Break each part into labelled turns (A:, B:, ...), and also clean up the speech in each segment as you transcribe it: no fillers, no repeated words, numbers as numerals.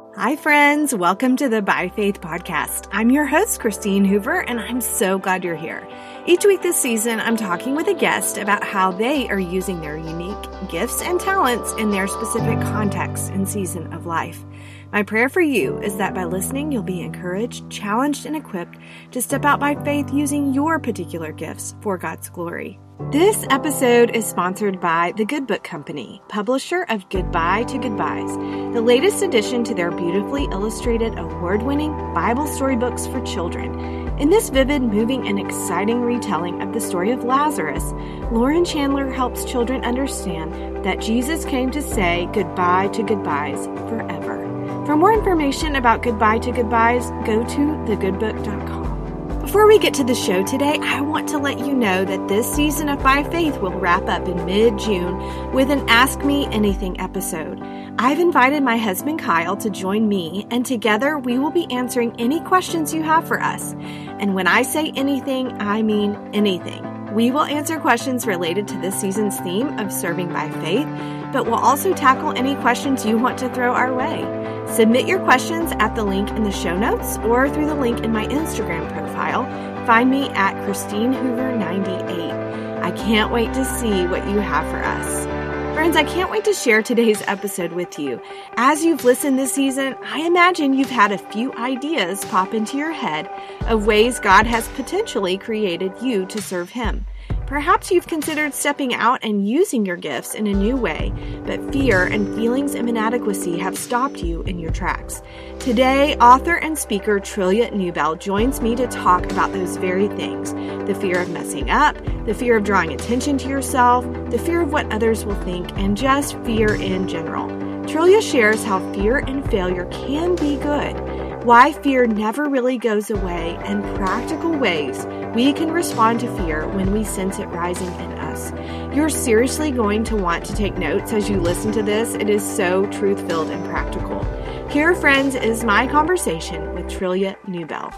A: Hi, friends. Welcome to the By Faith podcast. I'm your host, Christine Hoover, and I'm so glad you're here. Each week this season, I'm talking with a guest about how they are using their unique gifts and talents in their specific context and season of life. My prayer for you is that by listening, you'll be encouraged, challenged, and equipped to step out by faith using your particular gifts for God's glory. This episode is sponsored by The Good Book Company, publisher of Goodbye to Goodbyes, the latest addition to their beautifully illustrated, award-winning Bible storybooks for children. In this vivid, moving, and exciting retelling of the story of Lazarus, Lauren Chandler helps children understand that Jesus came to say goodbye to goodbyes forever. For more information about Goodbye to Goodbyes, go to thegoodbook.com. Before we get to the show today, I want to let you know that this season of By Faith will wrap up in mid-June with an Ask Me Anything episode. I've invited my husband Kyle to join me, and together we will be answering any questions you have for us. And when I say anything, I mean anything. We will answer questions related to this season's theme of serving by faith, but we'll also tackle any questions you want to throw our way. Submit your questions at the link in the show notes or through the link in my Instagram profile. Find me at Christine Hoover 98. I can't wait to see what you have for us. Friends, I can't wait to share today's episode with you. As you've listened this season, I imagine you've had a few ideas pop into your head of ways God has potentially created you to serve Him. Perhaps you've considered stepping out and using your gifts in a new way, but fear and feelings of inadequacy have stopped you in your tracks. Today, author and speaker Trillia Newbell joins me to talk about those very things: the fear of messing up, the fear of drawing attention to yourself, the fear of what others will think, and just fear in general. Trillia shares how fear and failure can be good, why fear never really goes away, and practical ways we can respond to fear when we sense it rising in us. You're seriously going to want to take notes as you listen to this. It is so truth-filled and practical. Here, friends, is my conversation with Trillia Newbell.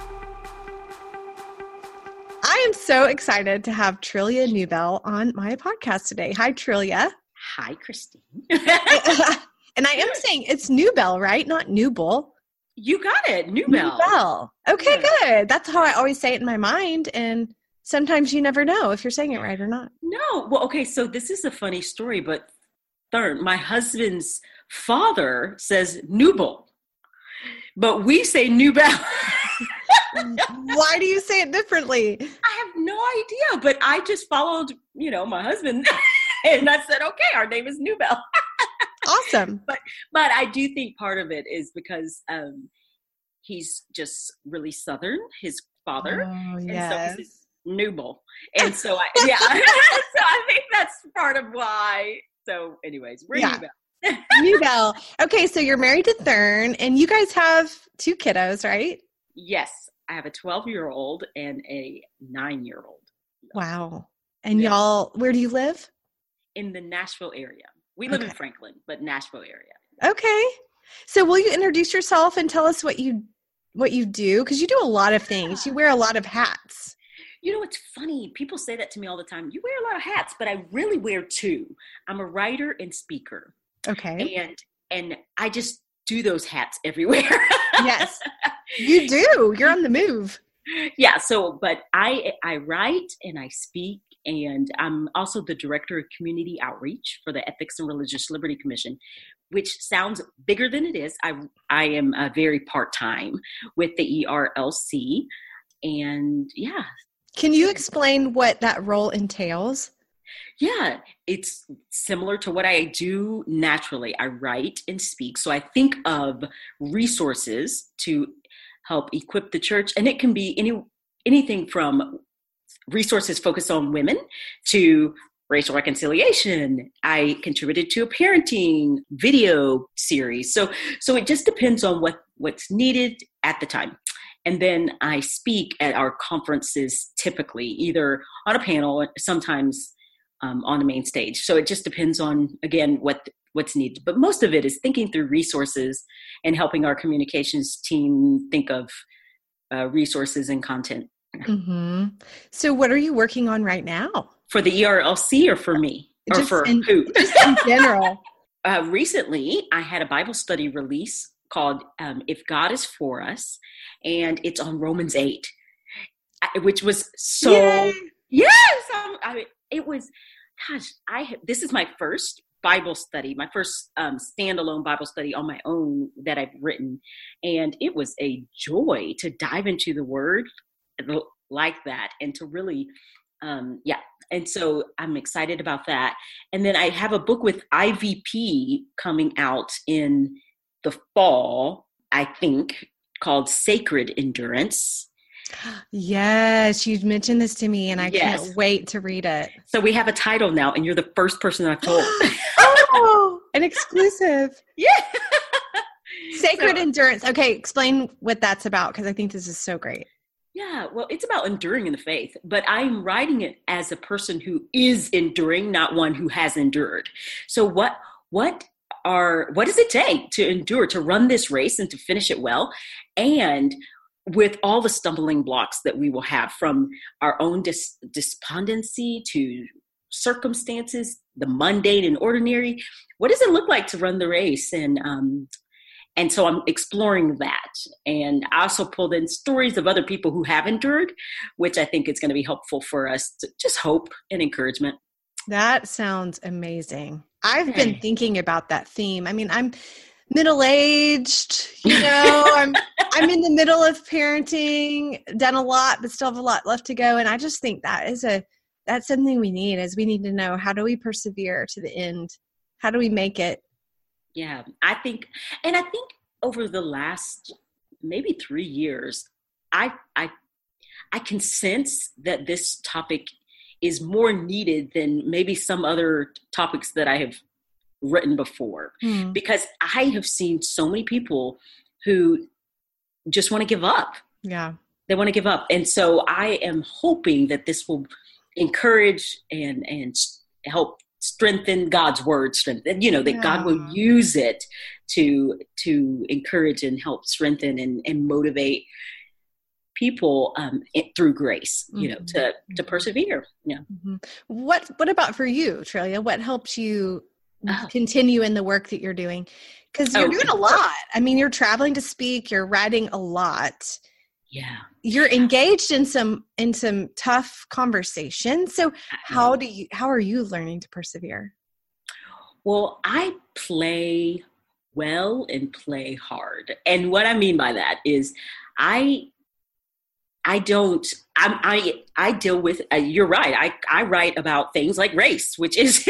A: I am so excited to have Trillia Newbell on my podcast today. Hi, Trillia.
B: Hi, Christine.
A: And I am saying it's Newbell, right? Not Newbell.
B: You got it. Newbell.
A: Newbell. Okay,
B: Yeah.
A: good. That's how I always say it in my mind. And sometimes you never know if you're saying it right or not.
B: No. Well, okay. So this is a funny story, but my husband's father says Newbell, but we say Newbell.
A: Why do you say it differently?
B: I have no idea, but I just followed, my husband and I said, okay, our name is Newbell.
A: Awesome.
B: But I do think part of it is because he's just really Southern, his father.
A: Oh,
B: and
A: yes.
B: so he says Newbell. And so so I think that's part of why. So anyways, we're Newbell.
A: Newbell. Okay, so you're married to Thurn, and you guys have 2 kiddos, right?
B: Yes. I have a 12-year-old and a 9-year-old.
A: Wow. And y'all, where do you live?
B: In the Nashville area. We live in Franklin, but Nashville area.
A: Okay. So will you introduce yourself and tell us what you do? Because you do a lot of things. You wear a lot of hats.
B: It's funny. People say that to me all the time. You wear a lot of hats, but I really wear 2. I'm a writer and speaker.
A: Okay.
B: And I just do those hats everywhere.
A: Yes, you do. You're on the move.
B: Yeah. So, but I write and I speak. And I'm also the director of community outreach for the Ethics and Religious Liberty Commission, which sounds bigger than it is. I am very part-time with the ERLC. And yeah.
A: Can you explain what that role entails?
B: Yeah, it's similar to what I do naturally. I write and speak. So I think of resources to help equip the church. And it can be anything from resources focused on women to racial reconciliation. I contributed to a parenting video series. So it just depends on what's needed at the time. And then I speak at our conferences, typically either on a panel, sometimes on the main stage. So it just depends on, again, what's needed. But most of it is thinking through resources and helping our communications team think of resources and content.
A: Mm-hmm. So what are you working on right now?
B: For the ERLC or for me? Or
A: Just
B: for who?
A: Just in general.
B: Recently, I had a Bible study release called If God is For Us, and it's on Romans 8, which was so,
A: Yay!
B: yes, it was, gosh, this is my first Bible study, my first standalone Bible study on my own that I've written. And it was a joy to dive into the word like that and to really, And so I'm excited about that. And then I have a book with IVP coming out in the fall, I think, called Sacred Endurance.
A: Yes, you'd mentioned this to me, and I can't wait to read it.
B: So we have a title now, and you're the first person I've told.
A: Oh, an exclusive.
B: Yeah.
A: Sacred Endurance. Okay, explain what that's about, because I think this is so great.
B: Yeah, well, it's about enduring in the faith, but I'm writing it as a person who is enduring, not one who has endured. So what does it take to endure, to run this race and to finish it well? And with all the stumbling blocks that we will have, from our own despondency to circumstances, the mundane and ordinary, what does it look like to run the race? And so I'm exploring that. And I also pulled in stories of other people who have endured, which I think is going to be helpful for us to just hope and encouragement.
A: That sounds amazing. I've been thinking about that theme. I mean, I'm middle-aged, I'm in the middle of parenting, done a lot, but still have a lot left to go. And I just think that's something we need, is we need to know, how do we persevere to the end? How do we make it?
B: Yeah, I think over the last maybe 3 years, I can sense that this topic is more needed than maybe some other topics that I have written before, because I have seen so many people who just want to give up. Yeah. They want to give up. And so I am hoping that this will encourage and help strengthen God's word, that God will use it to encourage and help strengthen and motivate people through grace, to persevere. Yeah.
A: Mm-hmm. What about for you, Trillia? What helps you continue in the work that you're doing? Because you're doing a lot. I mean, you're traveling to speak, you're writing a lot. Yeah. You're engaged in some tough conversations. So how are you learning to persevere?
B: Well, I play well and play hard. And what I mean by that is I deal with, you're right. I write about things like race, which is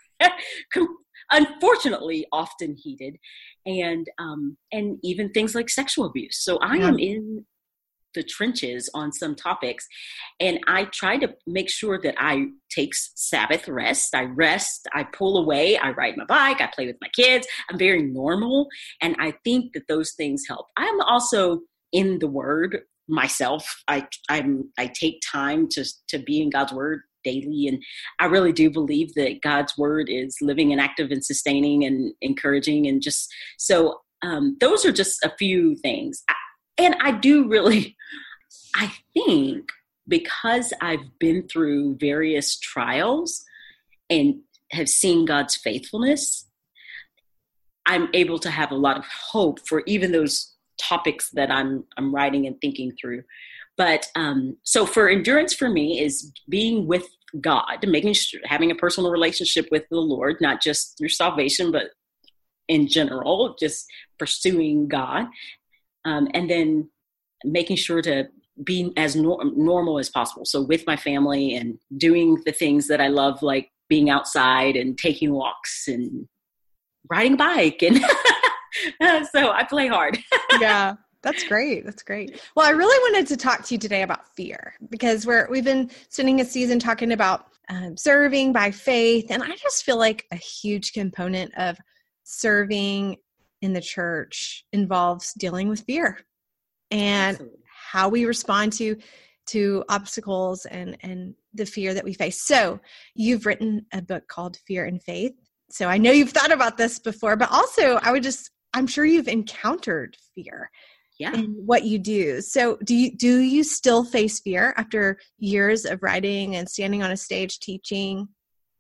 B: unfortunately often heated, and even things like sexual abuse. So I am in the trenches on some topics, and I try to make sure that I take Sabbath rest. I pull away, I ride my bike, I play with my kids. I'm very normal, and I think that those things help. I'm also in the Word myself. I take time to be in God's Word daily, and I really do believe that God's Word is living and active and sustaining and encouraging, and just so those are just a few things. And I think because I've been through various trials and have seen God's faithfulness, I'm able to have a lot of hope for even those topics that I'm writing and thinking through. But so for endurance for me is being with God, having a personal relationship with the Lord, not just through salvation, but in general, just pursuing God. And then making sure to be as normal as possible. So with my family and doing the things that I love, like being outside and taking walks and riding a bike. And so I play hard.
A: Yeah, that's great. That's great. Well, I really wanted to talk to you today about fear, because we've been spending a season talking about serving by faith. And I just feel like a huge component of serving in the church involves dealing with fear and Absolutely. How we respond to obstacles and the fear that we face. So you've written a book called Fear and Faith. So I know you've thought about this before, but also I'm sure you've encountered fear in what you do. So do you still face fear after years of writing and standing on a stage teaching?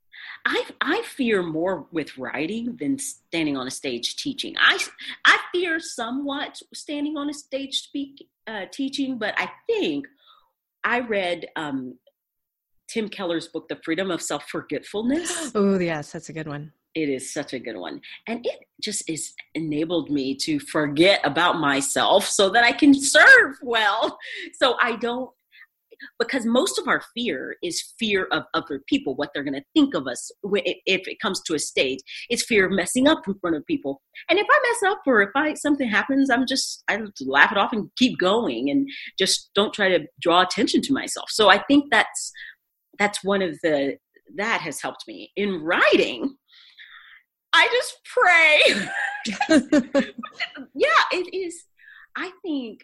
B: I fear more with writing than standing on a stage teaching. I fear somewhat standing on a stage teaching, but I think I read Tim Keller's book, The Freedom of Self-Forgetfulness.
A: Oh, yes, that's a good one.
B: It is such a good one. And it just is enabled me to forget about myself so that I can serve well. So I don't, because most of our fear is fear of other people, what they're going to think of us if it comes to a stage. It's fear of messing up in front of people. And if I mess up or if something happens, I laugh it off and keep going and just don't try to draw attention to myself. So I think that's one of that has helped me. In writing, I just pray. Yeah, it is. I think,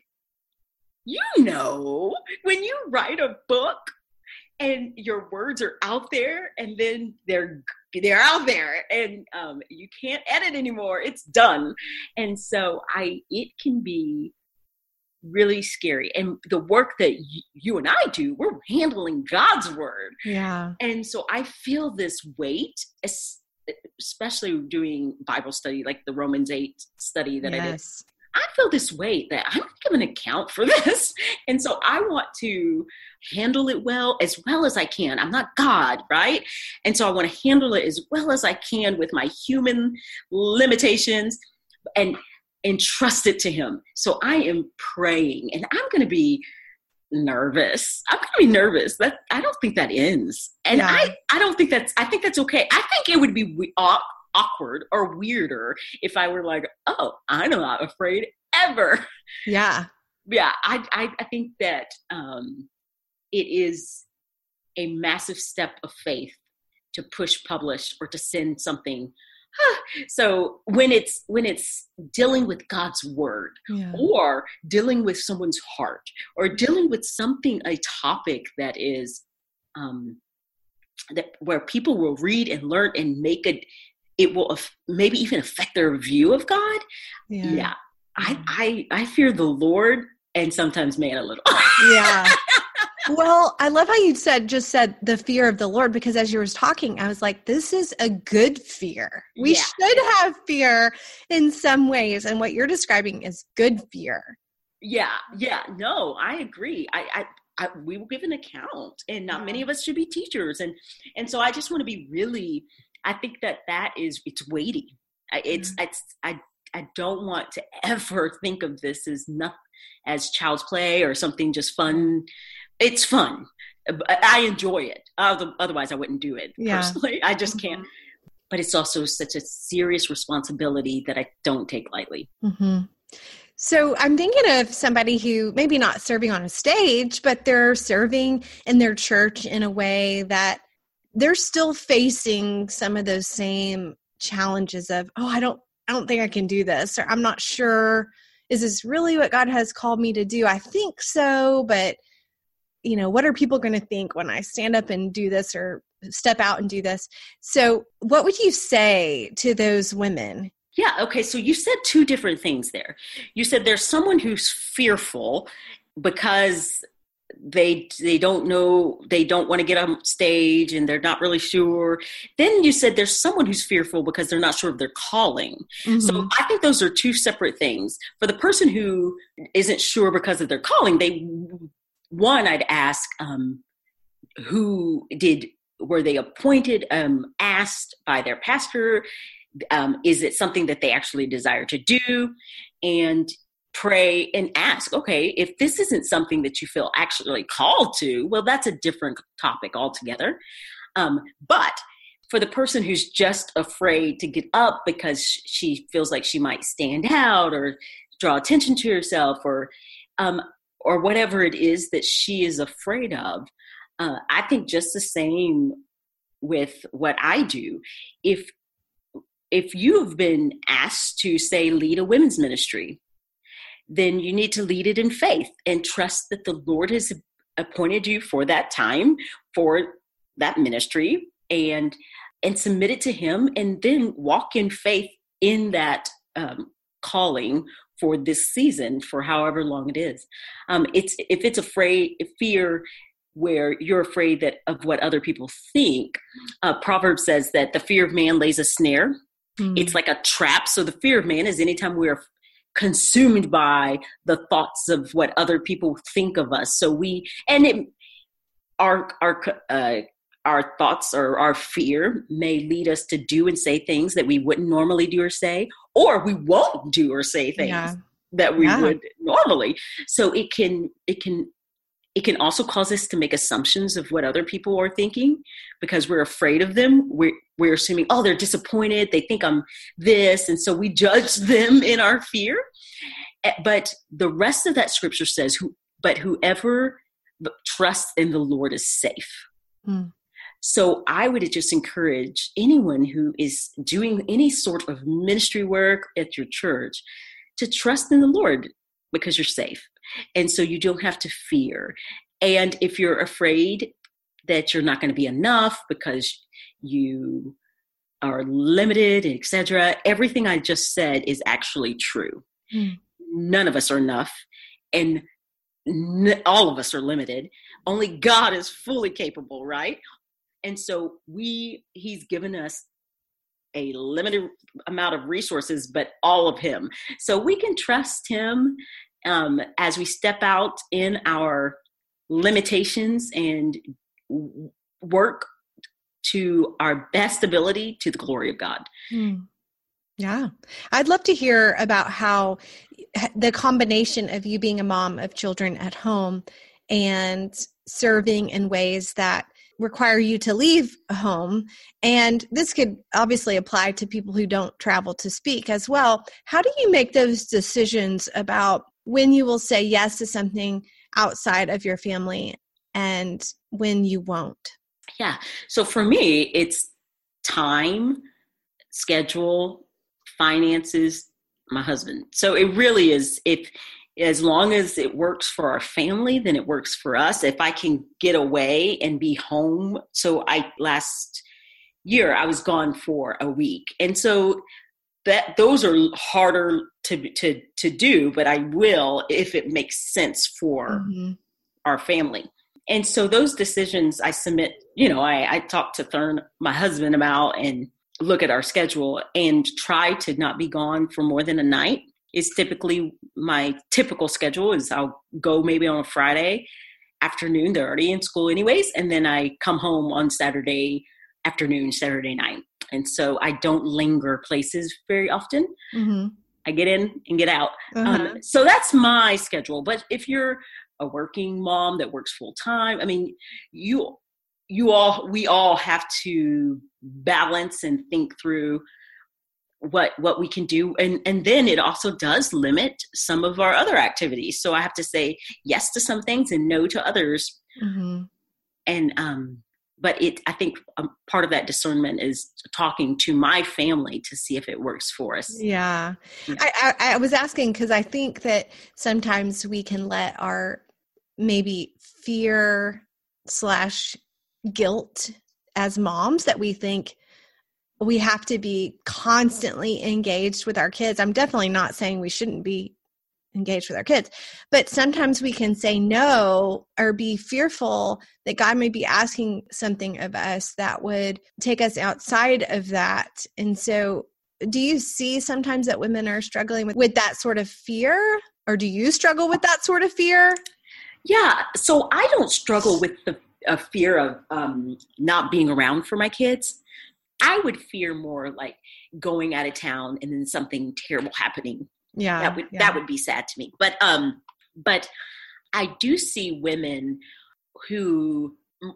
B: when you write a book and your words are out there and then they're out there and you can't edit anymore, it's done. And so it can be really scary. And the work that you and I do, we're handling God's word.
A: Yeah.
B: And so I feel this weight, especially doing Bible study, like the Romans 8 study that I did. I feel this weight that I'm giving an account for this. And so I want to handle it well as I can. I'm not God, right? And so I want to handle it as well as I can with my human limitations and trust it to him. So I am praying and I'm going to be nervous. That I don't think that ends. And yeah. I don't think I think that's okay. I think it would be awkward or weirder if I were like, oh, I'm not afraid ever.
A: Yeah.
B: Yeah. I think that it is a massive step of faith to push publish or to send something. So when it's dealing with God's word, yeah, or dealing with someone's heart, or dealing with a topic that is where people will read and learn and it will maybe even affect their view of God. Yeah. I fear the Lord and sometimes man a little.
A: Yeah. Well, I love how you just said the fear of the Lord, because as you were talking, I was like, this is a good fear. We should have fear in some ways. And what you're describing is good fear.
B: Yeah. Yeah. No, I agree. We will give an account, and not many of us should be teachers. And so I just want to be really, I think it's weighty. I don't want to ever think of this as child's play or something just fun. It's fun. I enjoy it. Otherwise I wouldn't do it personally. I just can't. But it's also such a serious responsibility that I don't take lightly.
A: Mm-hmm. So I'm thinking of somebody who maybe not serving on a stage, but they're serving in their church in a way that they're still facing some of those same challenges of, I don't think I can do this, or I'm not sure, is this really what God has called me to do? I think so, but what are people going to think when I stand up and do this or step out and do this? So what would you say to those women?
B: Yeah. Okay. So you said two different things there. You said there's someone who's fearful because they don't know, they don't want to get on stage and they're not really sure. Then you said there's someone who's fearful because they're not sure of their calling. Mm-hmm. So I think those are two separate things. For the person who isn't sure because of their calling, I'd ask, were they appointed, asked by their pastor? Is it something that they actually desire to do? And pray and ask, okay, if this isn't something that you feel actually called to, well, that's a different topic altogether. But for the person who's just afraid to get up because she feels like she might stand out or draw attention to herself or whatever it is that she is afraid of, I think just the same with what I do. If you've been asked to, say, lead a women's ministry, then you need to lead it in faith and trust that the Lord has appointed you for that time, for that ministry, and submit it to him, and then walk in faith in that calling for this season, for however long it is. If it's fear, where you're afraid of what other people think. Proverbs says that the fear of man lays a snare. It's like a trap. So the fear of man is anytime we're consumed by the thoughts of what other people think of us. So our thoughts or our fear may lead us to do and say things that we wouldn't normally do or say, or we won't do or say things that we would normally. So it can also cause us to make assumptions of what other people are thinking because we're afraid of them. We're assuming, oh, they're disappointed. They think I'm this. And so we judge them in our fear. But the rest of that scripture says, but whoever trusts in the Lord is safe. So I would just encourage anyone who is doing any sort of ministry work at your church to trust in the Lord because you're safe. And so you don't have to fear. And if you're afraid that you're not going to be enough because you are limited, etc., everything I just said is actually true. None of us are enough. And all of us are limited. Only God is fully capable, right? And so he's given us a limited amount of resources, but all of him. So we can trust him as we step out in our limitations and work to our best ability to the glory of God.
A: Yeah. I'd love to hear about how the combination of you being a mom of children at home and serving in ways that require you to leave home. And this could obviously apply to people who don't travel to speak as well. How do you make those decisions about when you will say yes to something outside of your family and when you won't?
B: Yeah. So for me, it's time, schedule, finances, my husband. So it really is, as long as it works for our family, then it works for us. If I can get away and be home. So last year I was gone for a week. And so those are harder to do, but I will if it makes sense for our family. And so those decisions I submit, I talk to Thurn, my husband, about and look at our schedule and try to not be gone for more than a night. Is typically my typical schedule is I'll go maybe on a Friday afternoon. They're already in school anyways. And then I come home on Saturday afternoon, Saturday night. And so I don't linger places very often. I get in and get out. So that's my schedule. But if you're a working mom that works full time, I mean, we all have to balance and think through what we can do. And then it also does limit some of our other activities. So I have to say yes to some things and no to others. And, but I think part of that discernment is talking to my family to see if it works for us.
A: Yeah. I was asking because I think that sometimes we can let our maybe fear / guilt as moms that we think we have to be constantly engaged with our kids. I'm definitely not saying we shouldn't be engaged with our kids, but sometimes we can say no or be fearful that God may be asking something of us that would take us outside of that. And so do you see sometimes that women are struggling with that sort of fear, or do you struggle with that sort of fear?
B: Yeah. So I don't struggle with the fear of not being around for my kids. I would fear more like going out of town and then something terrible happening.
A: Yeah.
B: That would be sad to me. But I do see women who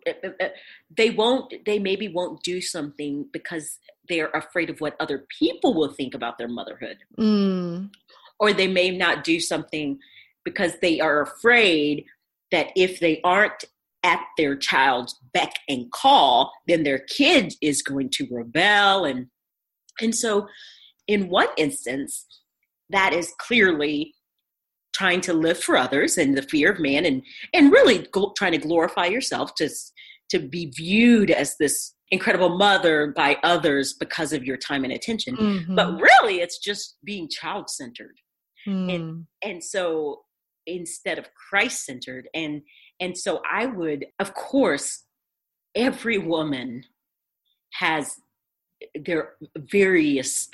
B: they maybe won't do something because they're afraid of what other people will think about their motherhood. Or they may not do something because they are afraid that if they aren't at their child's beck and call, then their kid is going to rebel. And so in one instance, that is clearly trying to live for others and the fear of man and really trying to glorify yourself to be viewed as this incredible mother by others because of your time and attention. But really it's just being child-centered. And so instead of Christ-centered, and And so I would, of course, every woman has their various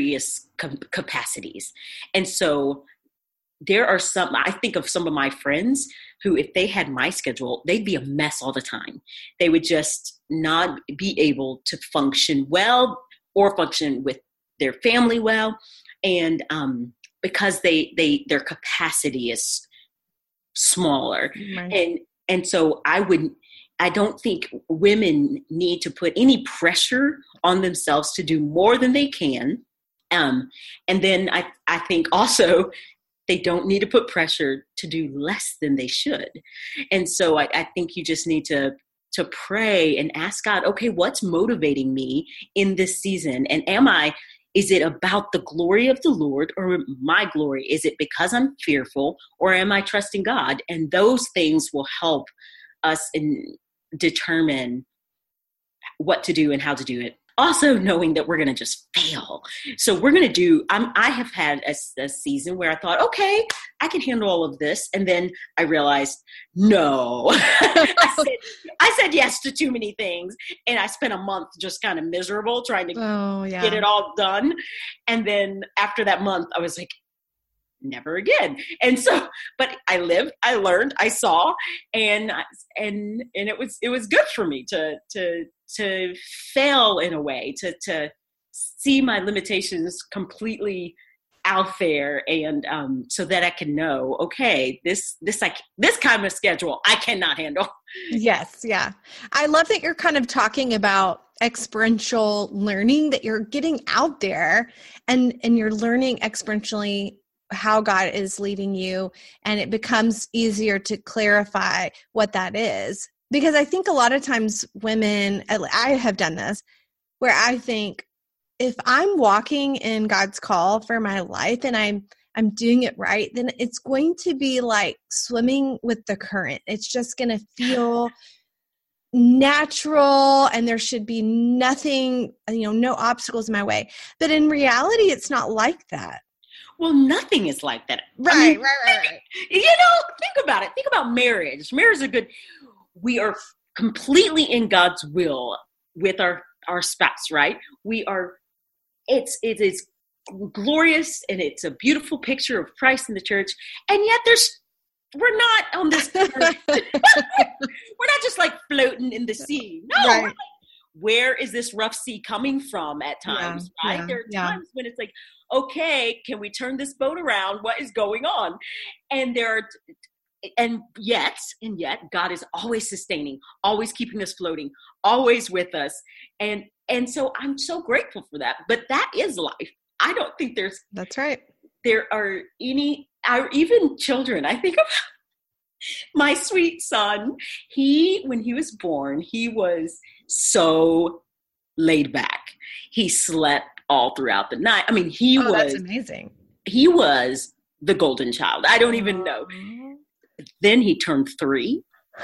B: capacities. And so there are some, I think of some of my friends who, if they had my schedule, they'd be a mess all the time. They would just not be able to function well or function with their family well. And because their capacity is smaller. Right. And so I don't think women need to put any pressure on themselves to do more than they can. And then I think also they don't need to put pressure to do less than they should. And so I think you just need to pray and ask God, okay, what's motivating me in this season? And is it about the glory of the Lord or my glory? Is it because I'm fearful, or am I trusting God? And those things will help us determine what to do and how to do it. Also knowing that we're going to just fail. So we're going to do, I have had a season where I thought, okay, I can handle all of this. And then I realized, no, I said yes to too many things. And I spent a month just kind of miserable trying to get it all done. And then after that month, I was like, never again. And so, but I lived, I learned, I saw, and it was good for me to fail in a way, to see my limitations completely out there, and so that I can know, okay, this kind of schedule I cannot handle.
A: Yes, yeah. I love that you're kind of talking about experiential learning, that you're getting out there and you're learning experientially how God is leading you, and it becomes easier to clarify what that is. Because I think a lot of times women, I have done this, where I think if I'm walking in God's call for my life and I'm doing it right, then it's going to be like swimming with the current. It's just going to feel natural, and there should be nothing, no obstacles in my way. But in reality, it's not like that.
B: Well, nothing is like that.
A: Right.
B: Think about it. Think about marriage. Marriage is we are completely in God's will with our spouse, right? It is glorious, and it's a beautiful picture of Christ in the church. And yet we're not on this, we're not just like floating in the sea. No, right. We're like, where is this rough sea coming from at times, right? There are times when it's like, okay, can we turn this boat around? What is going on? And yet, God is always sustaining, always keeping us floating, always with us. And so I'm so grateful for that. But that is life. I don't think
A: that's right.
B: There are even children. I think of my sweet son. When he was born, he was so laid back. He slept all throughout the night. I mean,
A: that's amazing.
B: He was the golden child. I don't even know. Then he turned 3.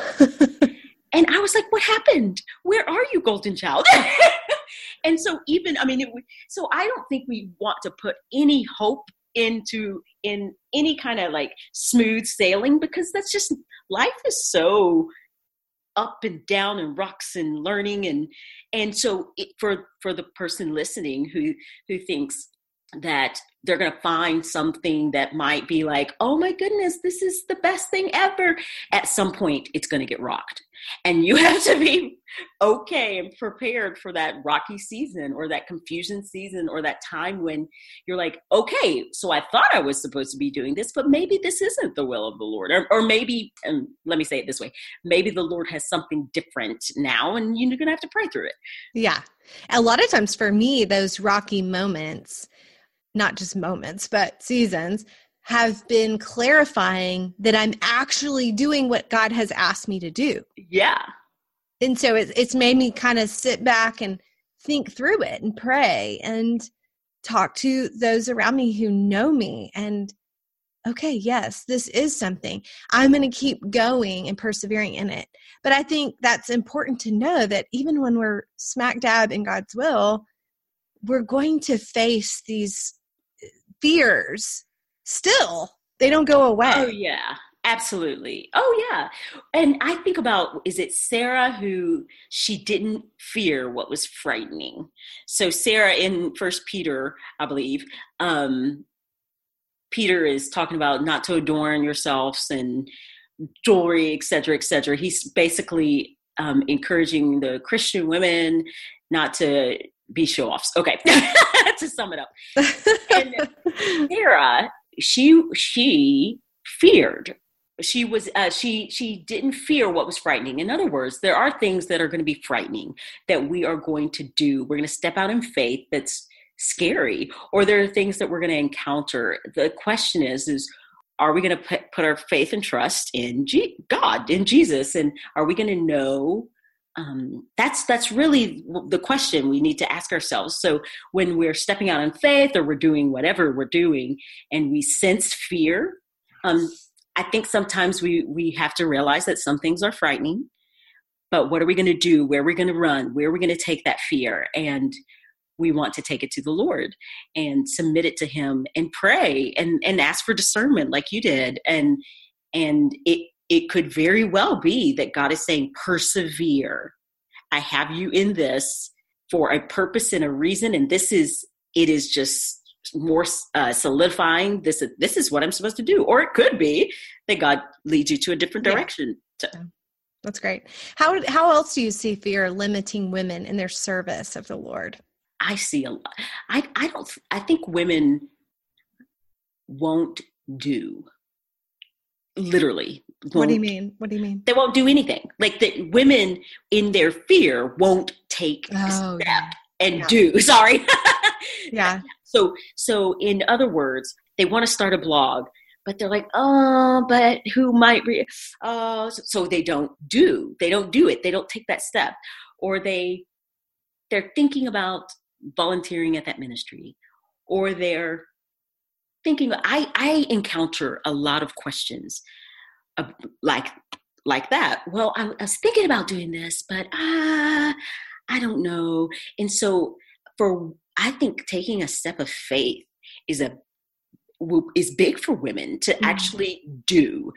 B: And I was like, what happened? Where are you, golden child? And so so I don't think we want to put any hope in any kind of like smooth sailing, because that's just, life is so up and down and rocks and learning. And so for the person listening who thinks that they're going to find something that might be like, oh my goodness, this is the best thing ever. At some point, it's going to get rocked. And you have to be okay and prepared for that rocky season, or that confusion season, or that time when you're like, okay, so I thought I was supposed to be doing this, but maybe this isn't the will of the Lord. Or maybe, and let me say it this way, maybe the Lord has something different now, and you're going to have to pray through it.
A: Yeah. A lot of times for me, those rocky moments, not just moments, but seasons, have been clarifying that I'm actually doing what God has asked me to do.
B: Yeah.
A: And so it's made me kind of sit back and think through it and pray and talk to those around me who know me. And okay, yes, this is something. I'm going to keep going and persevering in it. But I think that's important to know, that even when we're smack dab in God's will, we're going to face these fears still. They don't go away.
B: Oh, yeah. Absolutely. Oh, yeah. And I think about, is it Sarah who she didn't fear what was frightening? So Sarah in First Peter, I believe, Peter is talking about not to adorn yourselves and jewelry, et cetera, et cetera. He's basically encouraging the Christian women not to be show-offs. Okay, to sum it up. And Sarah, she feared. She didn't fear what was frightening. In other words, there are things that are going to be frightening that we are going to do. We're going to step out in faith that's scary, or there are things that we're going to encounter. The question is are we going to put our faith and trust in God, in Jesus? And are we going to know? That's really the question we need to ask ourselves. So when we're stepping out in faith, or we're doing whatever we're doing, and we sense fear, I think sometimes we have to realize that some things are frightening, but what are we going to do? Where are we going to run? Where are we going to take that fear? And we want to take it to the Lord and submit it to him and pray and ask for discernment like you did. And it could very well be that God is saying, persevere. I have you in this for a purpose and a reason. And it is just more solidifying. This is what I'm supposed to do. Or it could be that God leads you to a different direction.
A: Yeah. That's great. How else do you see fear limiting women in their service of the Lord?
B: I see a lot. I think women won't do. Literally.
A: What do you mean?
B: They won't do anything. Like the women in their fear won't take a step and do. Sorry.
A: Yeah.
B: So in other words, they want to start a blog, but they're like, oh, but who might read? Oh, so they don't do it. They don't take that step, or they're thinking about volunteering at that ministry, or they're thinking. I encounter a lot of questions like that. Well, I was thinking about doing this, but I don't know. And so I think taking a step of faith is big for women to actually do,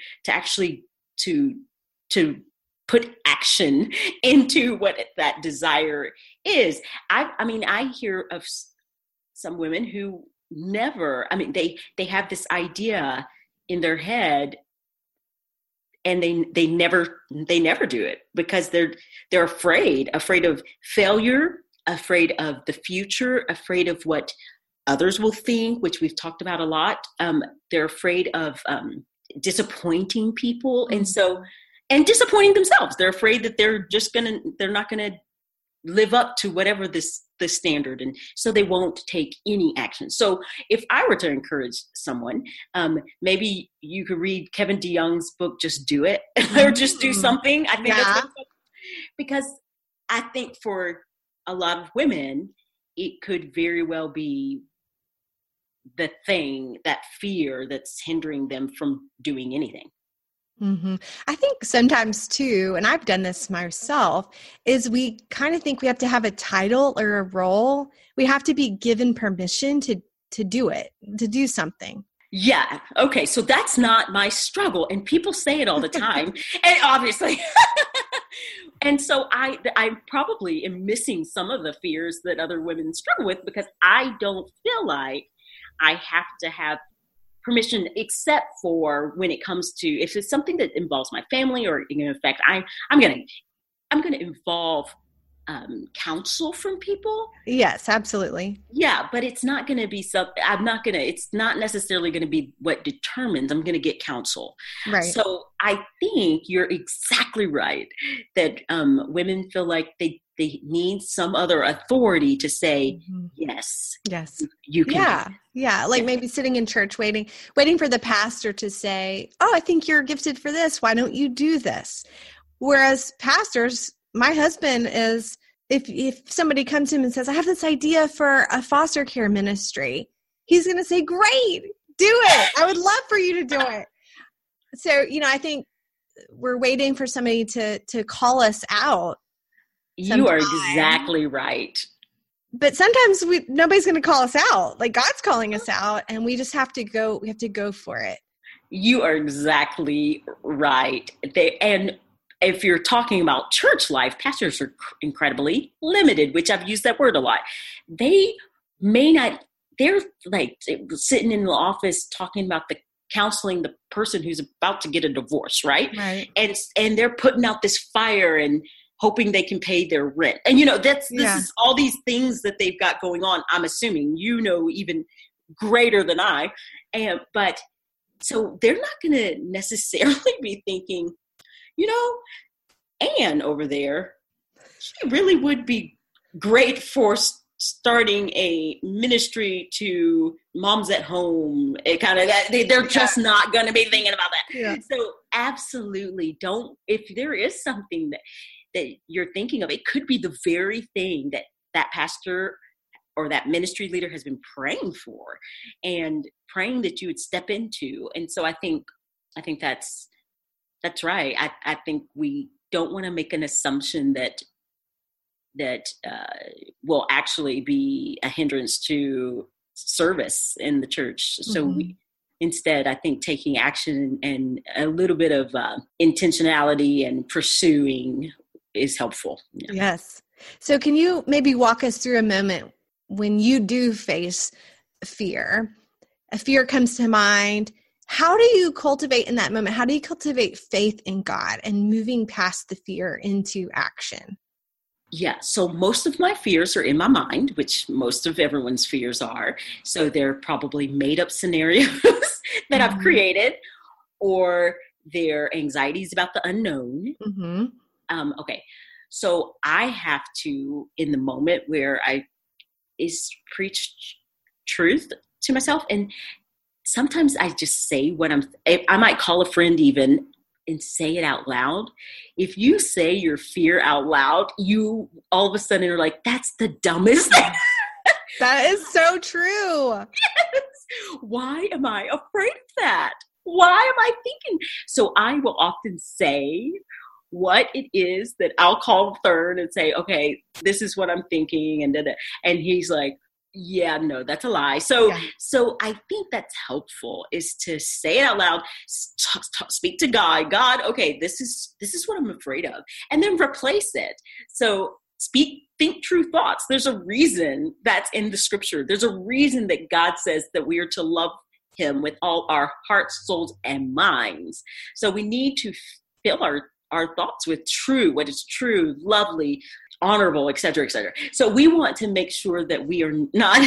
B: to put action into what that desire is. I hear of some women who they have this idea in their head, and they never do it because they're afraid of failure, afraid of the future, afraid of what others will think, which we've talked about a lot. They're afraid of disappointing people, and disappointing themselves. They're afraid that they're not gonna live up to whatever the standard, and so they won't take any action. So if I were to encourage someone, maybe you could read Kevin DeYoung's book, Just Do It, or just do something. I think that's because I think for a lot of women, it could very well be the thing, that fear that's hindering them from doing anything.
A: Mm-hmm. I think sometimes too, and I've done this myself, is we kind of think we have to have a title or a role. We have to be given permission to do it, to do something.
B: Yeah. Okay. So that's not my struggle. And people say it all the time. And obviously. And so I probably am missing some of the fears that other women struggle with, because I don't feel like I have to have permission, except for when it comes to, if it's something that involves my family, or in effect, I'm going to involve counsel from people.
A: Yes, absolutely.
B: Yeah, but it's not going to be it's not necessarily going to be what determines. I'm going to get counsel.
A: Right.
B: So I think you're exactly right that women feel like they need some other authority to say, yes, you can.
A: Yeah. Like maybe sitting in church, waiting for the pastor to say, oh, I think you're gifted for this. Why don't you do this? Whereas pastors, my husband is, if somebody comes to him and says, I have this idea for a foster care ministry, he's going to say, great, do it. I would love for you to do it. So, I think we're waiting for somebody to call us out.
B: You are exactly right.
A: But sometimes nobody's going to call us out. Like God's calling us out, and we just have to go. We have to go for it.
B: You are exactly right. And if you're talking about church life, pastors are incredibly limited, which I've used that word a lot. They may not, they're like sitting in the office talking about counseling the person who's about to get a divorce, right?
A: Right.
B: And they're putting out this fire and hoping they can pay their rent. And this is all these things that they've got going on. I'm assuming even greater than I am, but so they're not going to necessarily be thinking, Anne over there, she really would be great for starting a ministry to moms at home. It kind of they're just not going to be thinking about that. Yeah. So absolutely don't. If there is something that you're thinking of, it could be the very thing that pastor or that ministry leader has been praying for and praying that you would step into. And so I think that's right. I think we don't want to make an assumption that will actually be a hindrance to service in the church. So instead, I think taking action and a little bit of intentionality and pursuing is helpful.
A: Yeah. Yes. So can you maybe walk us through a moment when you do face fear? A fear comes to mind. How do you cultivate in that moment? How do you cultivate faith in God and moving past the fear into action?
B: Yeah, so most of my fears are in my mind, which most of everyone's fears are. So they're probably made up scenarios that I've created, or they're anxieties about the unknown. Okay, so I have to, in the moment where preach truth to myself, and sometimes I just say I might call a friend even and say it out loud. If you say your fear out loud, you all of a sudden are like, that's the dumbest thing.
A: That is so true.
B: Yes. Why am I afraid of that? Why am I thinking? So I will often say what it is that I'll call third and say, okay, this is what I'm thinking. And he's like, yeah, no, that's a lie. So I think that's helpful, is to say it out loud, speak to God. God, okay, this is what I'm afraid of, and then replace it. So think true thoughts. There's a reason that's in the scripture. There's a reason that God says that we are to love him with all our hearts, souls, and minds. So we need to fill our thoughts with what is true, lovely, honorable, et cetera, et cetera. So we want to make sure that we are not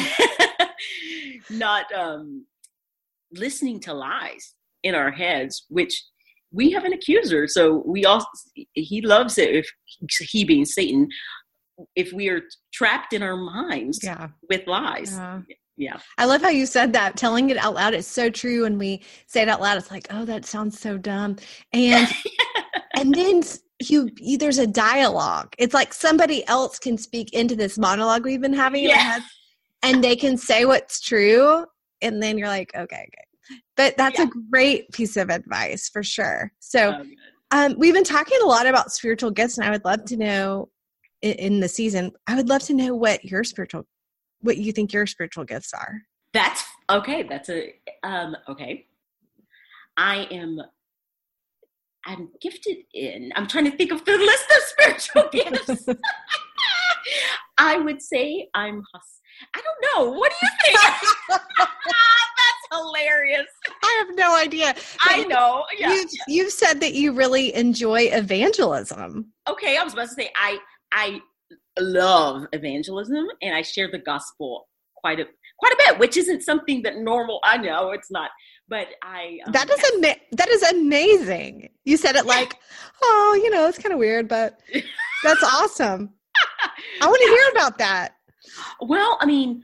B: listening to lies in our heads, which we have an accuser. So he loves it, if he being Satan, if we are trapped in our minds with lies. Yeah.
A: I love how you said that. Telling it out loud is so true. And we say it out loud, it's like, oh, that sounds so dumb. And and then there's a dialogue. It's like somebody else can speak into this monologue we've been having in our heads, and they can say what's true. And then you're like, okay. But that's a great piece of advice for sure. So we've been talking a lot about spiritual gifts, and I would love to know in the season, I would love to know what you think your spiritual gifts are.
B: That's okay. Okay. I'm gifted in, I'm trying to think of the list of spiritual gifts. I would say I don't know. What do you think? That's hilarious.
A: I have no idea.
B: I know. Yeah.
A: You've said that you really enjoy evangelism.
B: Okay. I was about to say, I love evangelism, and I share the gospel quite a bit, which isn't something that normal. I know it's not, but that is amazing. You said it like, oh, it's kind of weird, but that's awesome. I want to hear about that. Well, I mean,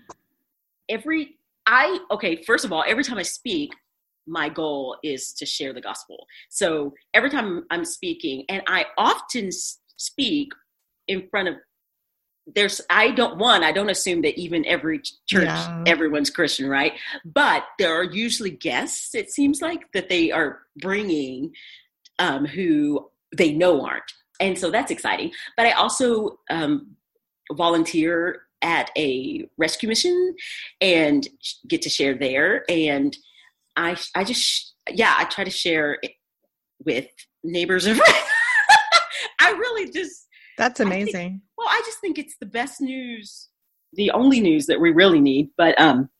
B: first of all, every time I speak, my goal is to share the gospel. So every time I'm speaking, and I often speak in front of I don't assume that even every church, everyone's Christian, right? But there are usually guests, it seems like, that they are bringing who they know aren't. And so that's exciting. But I also volunteer at a rescue mission and get to share there. And I yeah, I try to share it with neighbors and friends. I really just.
A: That's amazing.
B: I just think it's the best news, the only news that we really need. But,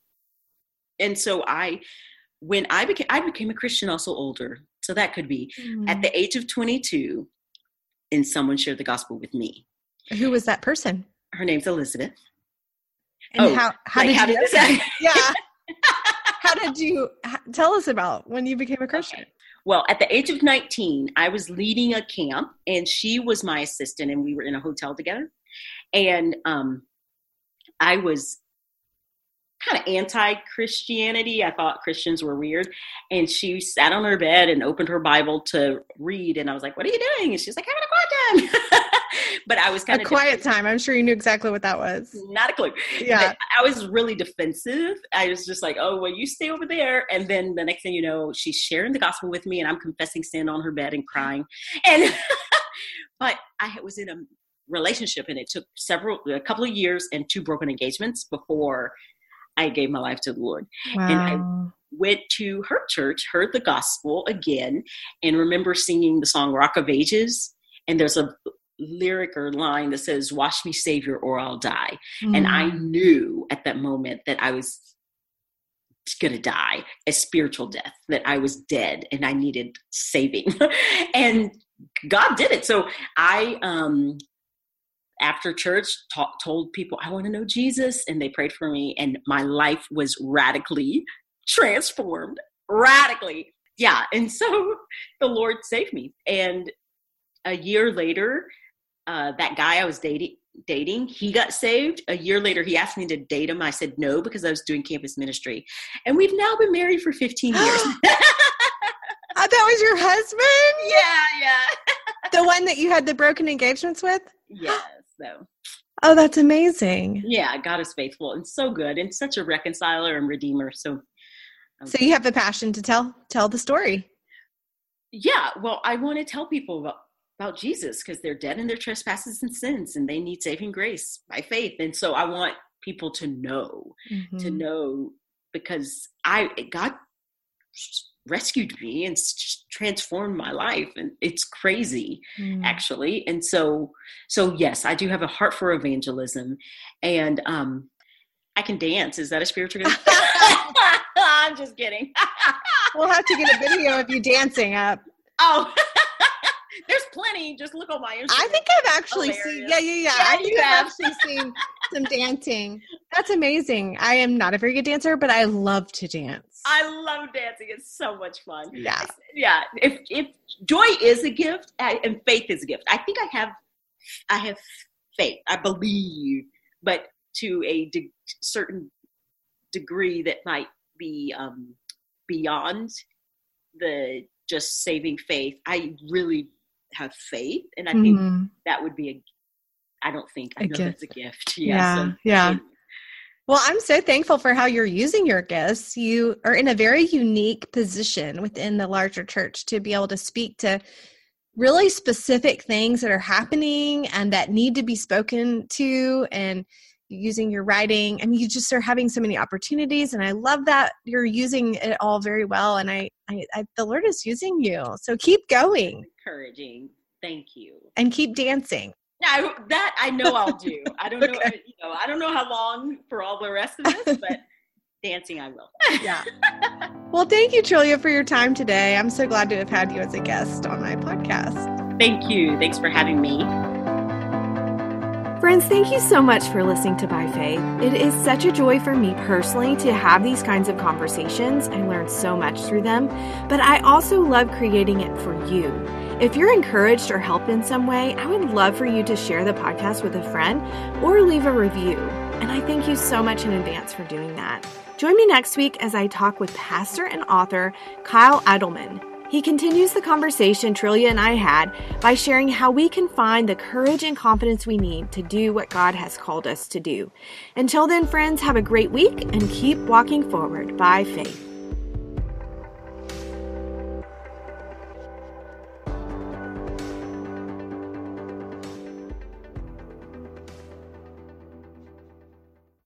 B: and so when I became a Christian also older. So that could be at the age of 22, and someone shared the gospel with me.
A: Who was that person?
B: Her name's Elizabeth.
A: And how did you? Yeah. How did you tell us about when you became a Christian?
B: Okay. Well, at the age of 19, I was leading a camp, and she was my assistant, and we were in a hotel together. And I was kind of anti-Christianity. I thought Christians were weird. And she sat on her bed and opened her Bible to read. And I was like, "What are you doing?" And she's like, "Having a quiet time." But I was kind of
A: quiet time. I'm sure you knew exactly what that was.
B: Not a clue.
A: Yeah.
B: But I was really defensive. I was just like, "Oh, well, you stay over there." And then the next thing you know, she's sharing the gospel with me, and I'm confessing sin on her bed and crying. And but I was in a relationship, and it took a couple of years and 2 broken engagements before I gave my life to the Lord.
A: Wow.
B: And I went to her church, heard the gospel again, and remember singing the song Rock of Ages. And there's a lyric or line that says, "Wash me, Savior, or I'll die." And I knew at that moment that I was going to die, a spiritual death, that I was dead and I needed saving. And God did it. So I, after church, told people, "I want to know Jesus." And they prayed for me. And my life was radically transformed. Radically. Yeah. And so the Lord saved me. And a year later, that guy I was dating, he got saved. A year later, he asked me to date him. I said no, because I was doing campus ministry. And we've now been married for 15 years.
A: That was your husband?
B: Yeah.
A: The one that you had the broken engagements with?
B: Yes. So.
A: Oh, that's amazing.
B: Yeah, God is faithful and so good and such a reconciler and redeemer. So
A: you have the passion to tell the story.
B: Yeah, well, I want to tell people about Jesus, because they're dead in their trespasses and sins, and they need saving grace by faith. And so I want people to know, because God rescued me and transformed my life, and it's crazy, actually. And so yes, I do have a heart for evangelism, and I can dance. Is that a spiritual gift? I'm just kidding.
A: We'll have to get a video of you dancing up.
B: Oh, there's plenty. Just look on my Instagram.
A: I think I've actually seen. Yeah. I think I've actually seen some dancing. That's amazing. I am not a very good dancer, but I love to dance.
B: I love dancing. It's so much fun.
A: Yeah.
B: Yeah. If joy is a gift and faith is a gift, I think I have faith. I believe, but to a certain degree that might be beyond the just saving faith. I really have faith, and I think that would be I know that's a gift.
A: Yeah. Well, I'm so thankful for how you're using your gifts. You are in a very unique position within the larger church to be able to speak to really specific things that are happening and that need to be spoken to, and using your writing. I mean, you just are having so many opportunities, and I love that you're using it all very well. And I the Lord is using you. So keep going.
B: Encouraging. Thank you.
A: And keep dancing.
B: That I know I'll do. I don't know. I don't know how long for all the rest of this, but dancing I will.
A: Yeah. Well, thank you, Trillia, for your time today. I'm so glad to have had you as a guest on my podcast.
B: Thank you. Thanks for having me.
A: Friends, thank you so much for listening to By Faith. It is such a joy for me personally to have these kinds of conversations. I learn so much through them, but I also love creating it for you. If you're encouraged or helped in some way, I would love for you to share the podcast with a friend or leave a review. And I thank you so much in advance for doing that. Join me next week as I talk with pastor and author Kyle Adelman. He continues the conversation Trillia and I had by sharing how we can find the courage and confidence we need to do what God has called us to do. Until then, friends, have a great week and keep walking forward by faith.